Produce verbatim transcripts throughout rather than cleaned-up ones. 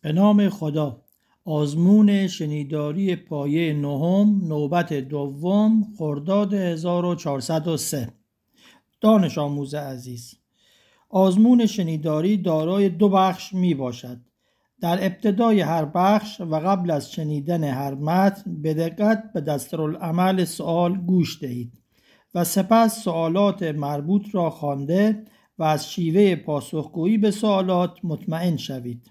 به نام خدا. آزمون شنیداری پایه نهم، نوبت دوم، خرداد هزار و چهارصد و سه. دانش آموز عزیز، آزمون شنیداری دارای دو بخش می باشد. در ابتدای هر بخش و قبل از شنیدن هر متن به دقت به دستورالعمل سوال گوش دهید و سپس سوالات مربوط را خوانده و از شیوه پاسخگویی به سوالات مطمئن شوید.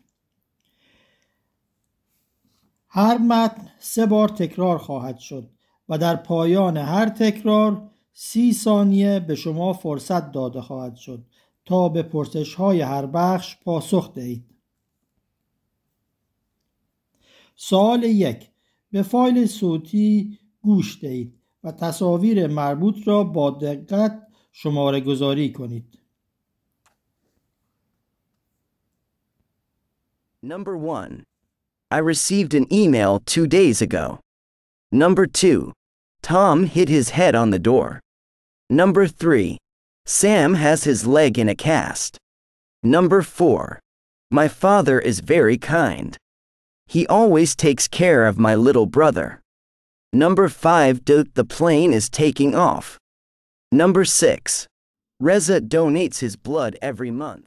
هر متن سه بار تکرار خواهد شد و در پایان هر تکرار سی ثانیه به شما فرصت داده خواهد شد تا به پرسش‌های هر بخش پاسخ دهید. سوال یک، به فایل صوتی گوش دهید و تصاویر مربوط را با دقت شماره گذاری کنید. Number one. I received an email two days ago. Number two. Tom hit his head on the door. Number three. Sam has his leg in a cast. Number four. My father is very kind. He always takes care of my little brother. Number five. The plane is taking off. Number six. Reza donates his blood every month.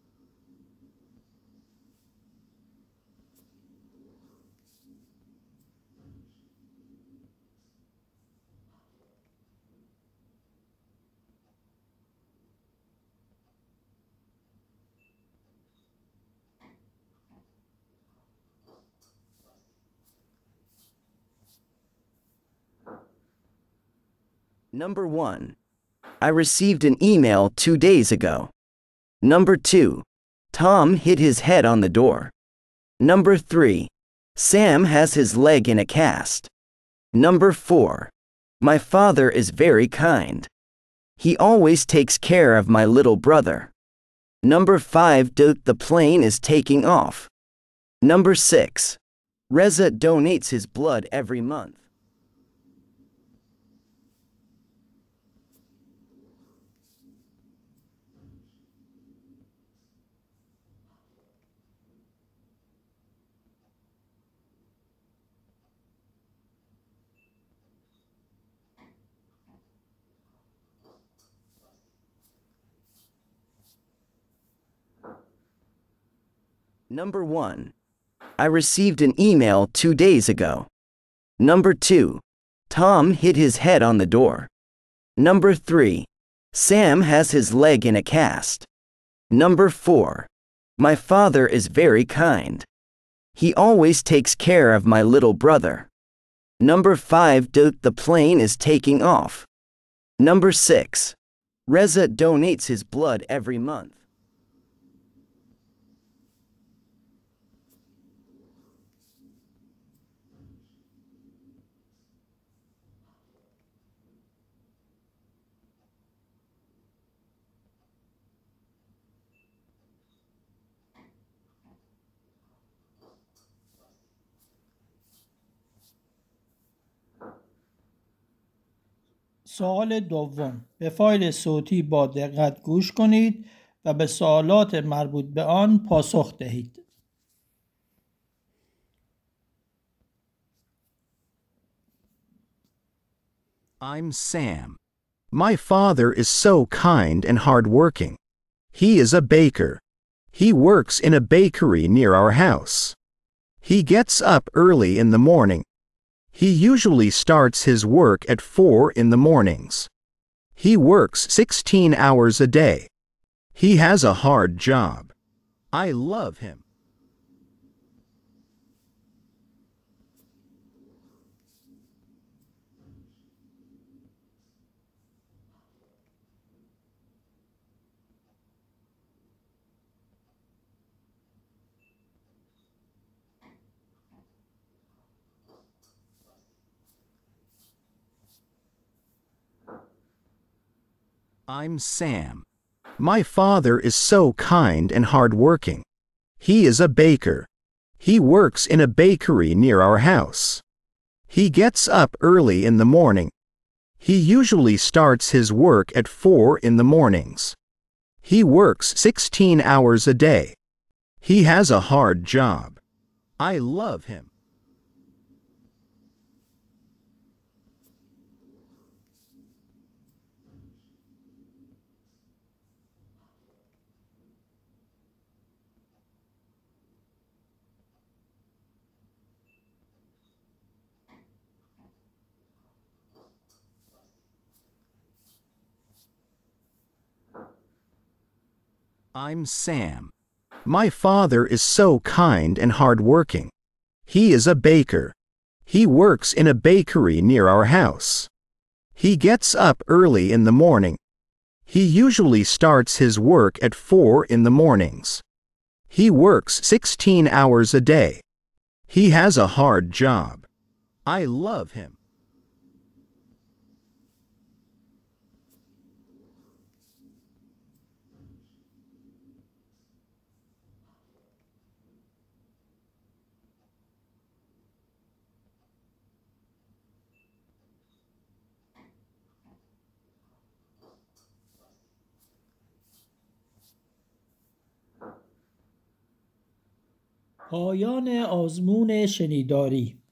Number one. I received an email two days ago. Number two. Tom hit his head on the door. Number three. Sam has his leg in a cast. Number four. My father is very kind. He always takes care of my little brother. Number five. The plane is taking off. Number six. Reza donates his blood every month. Number one. I received an email two days ago. Number two. Tom hit his head on the door. Number three. Sam has his leg in a cast. Number four. My father is very kind. He always takes care of my little brother. Number five. The plane is taking off. Number six. Reza donates his blood every month. سوال دوم، به فایل صوتی با دقت گوش کنید و به سوالات مربوط به آن پاسخ دهید. I'm Sam. My father is so kind and hardworking. He is a baker. He works in a bakery near our house. He gets up early in the morning. He usually starts his work at four in the mornings. He works sixteen hours a day. He has a hard job. I love him. I'm Sam. My father is so kind and hardworking. He is a baker. He works in a bakery near our house. He gets up early in the morning. He usually starts his work at four in the mornings. He works sixteen hours a day. He has a hard job. I love him. I'm Sam. My father is so kind and hardworking. He is a baker. He works in a bakery near our house. He gets up early in the morning. He usually starts his work at four in the mornings. He works sixteen hours a day. He has a hard job. I love him. پایان آزمون شنیداری